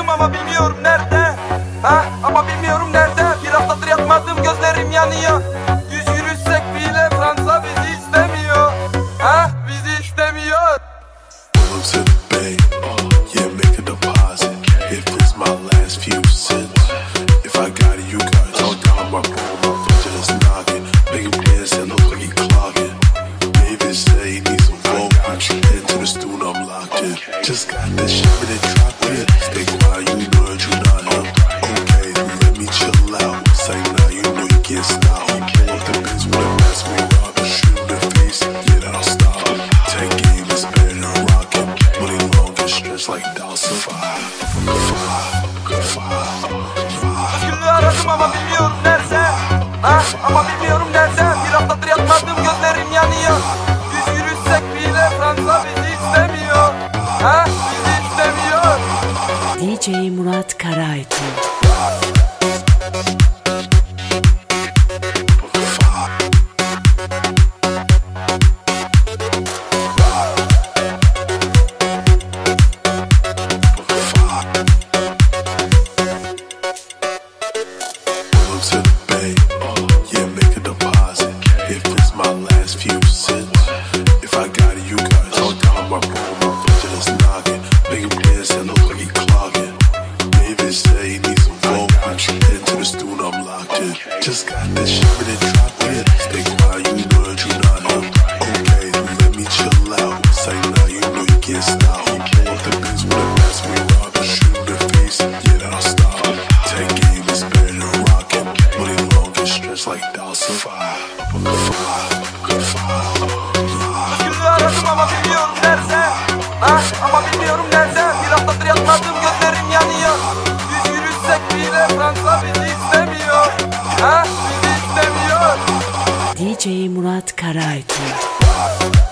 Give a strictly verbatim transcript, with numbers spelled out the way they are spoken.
aradım ama bilmiyorum nerede. Ha ama bilmiyorum nerede. Bir haftadır yatmadım, gözlerim yanıyor. Düz yürüsek bile Fransa bizi istemiyor. Ha bizi istemiyor. Pull up to the bay, yeah, make a deposit. If it's my last few cents, if I got it, you got it. Talk down my phone, my foot just knocking. Make him dance and look like he clogging. David say he needs some voltage. Head to the stool, I'm locked in. Just got that shit, but it dropped in. Stay quiet, you know that you not him. Okay, let me chill out. Say now, you know you can't stop. Pull up the bitch with a mask, we rob and shoot in the face. Yeah, that'll stop. Take game is better than rockin'. Money long and stretch like Dawson. Five, five, five, five. Özgürlüğü aradım ama bilmiyorum nerede. Ha ama bilmiyorum nerede. Bir haftadır yatmadım, gözlerim yanıyor. Düz yürüsek bile Fransa bizi istemiyor. Ha bizi istemiyor. D J Murat Karaytun. To the bay, yeah, make a deposit. If it's my last few cents, if I got it, you got it. Talk down my phone, my foot just knocking. Make him dance and look like he clogging. David say he needs some voltage. Head to the stool, I'm locked in. Just got that shit, but it dropped in. Stay quiet, you know that you not him. Okay, let me chill out. Say now, you know you can't stop. Pull up the bitch with a mask, we rob and shoot in the face. Yeah, that'll stop. Take game is better than rockin'. Money long and stretch like Dawson. Five, five, five, five. Özgürlüğü aradım ama bilmiyorum nerede. Ha ama bilmiyorum nerede. Bir haftadır yatmadım, gözlerim yanıyor. Düz yürüsek bile Fransa bizi istemiyor. Ha bizi istemiyor. D J Murat Karaytun.